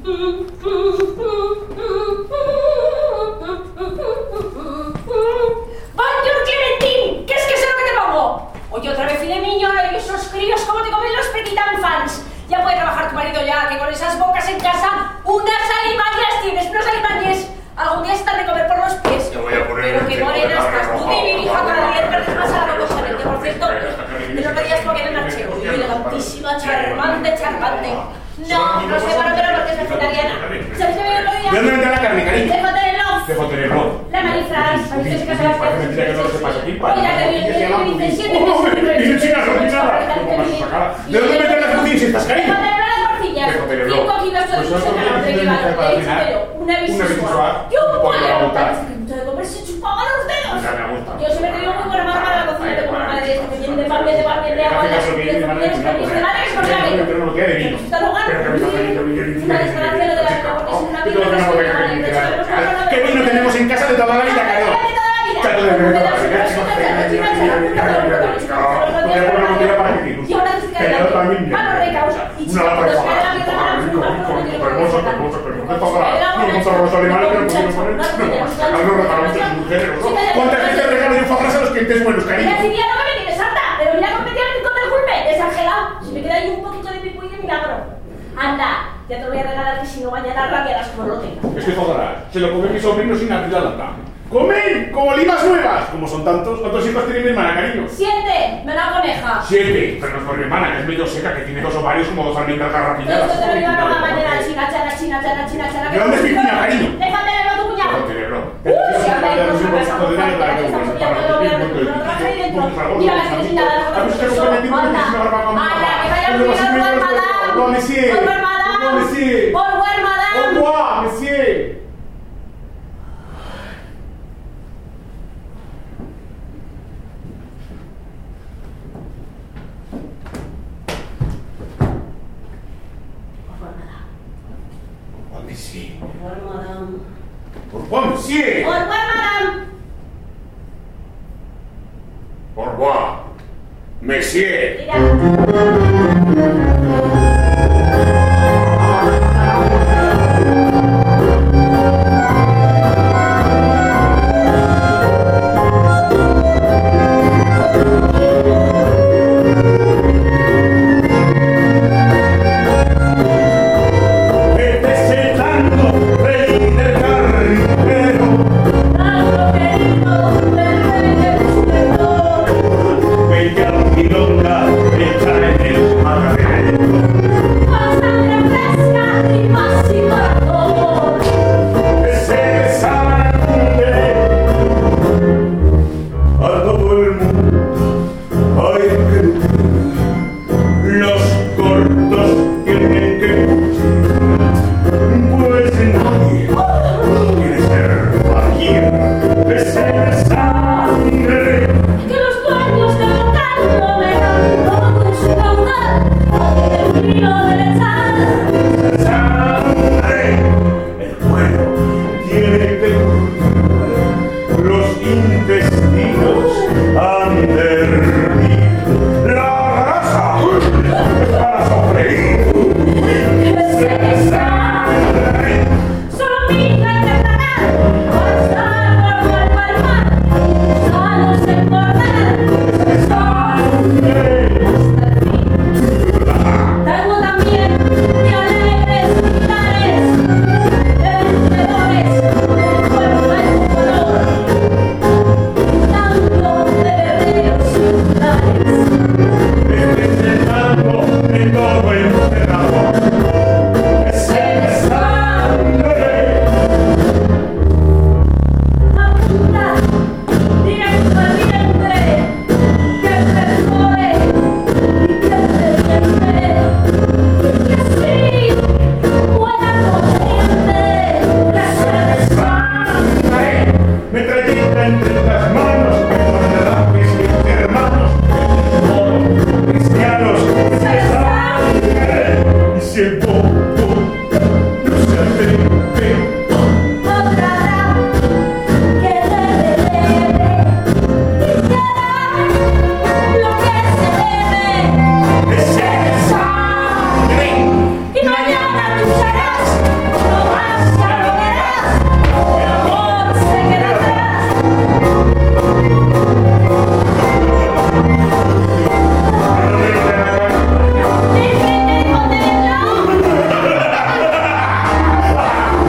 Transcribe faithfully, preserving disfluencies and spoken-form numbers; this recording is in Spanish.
¡Bonjour, Clementine! ¿Qué es que es lo que te pongo? Oye, otra vez Filemiño, y esos críos, ¿cómo te comen los petit enfants? Ya puede trabajar tu marido ya, que con esas bocas en casa, unas alimañas tienes, unos alimañes. Algún día se te han de comer por los pies. Te voy a poner Pero que morena estás, tú de mi hija cada día perdes más a la que por cierto, te lo pedías porque era una archivo. Y elegantísima, charmante, charmante. No, no sé, bueno, pero porque es vegetariana. ¿Sabes qué me otro día? ¿De dónde vendrá la carne, cariño? De Foterenlof. De Foterenlof. La Marifras. Parece que se las Parece mentira que no lo sepas aquí, padre. Oiga, que viene, que dice siete ¡Oh, meses. dice china, no dice nada! ¿Cómo vas a sacar? ¿De dónde vendrán las tortillas estas, De cariño? Foterenlof las morcillas. De Foterenlof. cinco kilos de Pues son dulce tortillas de que equivalente. para cenar. Una Una bisexual. bisexual. Y un Por la pollo. boca. De comer se chupaba los dedos. Ya me gusta. Yo siempre he tenido muy buena mano para la cocina. Tengo una madre que tiene de pan, de pan, de agua, de Hace caso que mi hermana es una cosa. Pero no queda de vino. Pero que me está feliz, que me Una desgracia lo de la vida, porque es una Yo tengo piedra una que bodega se que llama literal. ¿Qué vino tenemos en casa de toda la vida, cariño? Chato de verdad, y ahora te queda pero también bien. mano recaos y Una lata de pagar, rico, rico, rico, hermoso, hermoso, pero no toca no contra los animales, pero podemos poner algo regalamos de mujeres, ¿no? ¿Cuántas veces regalo yo fabras a los clientes buenos, cariño? Mira, si día no me viene santa, pero mira cómo me tiene el rincón del culpe, desangelado. Si me queda ahí un poquito de pipo y de milagro. Anda, ya te lo voy a regalar que si no mañana rabiarás como lo tengas. Es que joderás, se lo come mi sobrino sin abrir la lata. ¡Comen! ¡Como olivas nuevas! Como son tantos, ¿cuántos hijos tiene mi hermana, cariño? Siete, me la coneja. Siete, pero no es por mi hermana, que es medio seca, que tiene dos ovarios como dos almendras garrapiñadas. Esto te lo llevan a la mañana, china, chana, china, chana, china, chana. ¿De dónde es mi cuña, cariño? Déjate de lo tu cuñado. No, cerebro. Uh, si habla de cosas que estamos haciendo, para que estamos pillando lo que no trabaja ahí dentro. Mira la que sin nada, la ¿Has visto que fue metido en una barbacoa? Anda, que vaya a olvidar por madame. Au revoir, monsieur. Au revoir, madame. Au revoir, monsieur. Au revoir, madame. Au revoir, monsieur. Monsieur. Au revoir, madame. Au revoir, monsieur. Au revoir, madame. Au revoir, monsieur. Mira.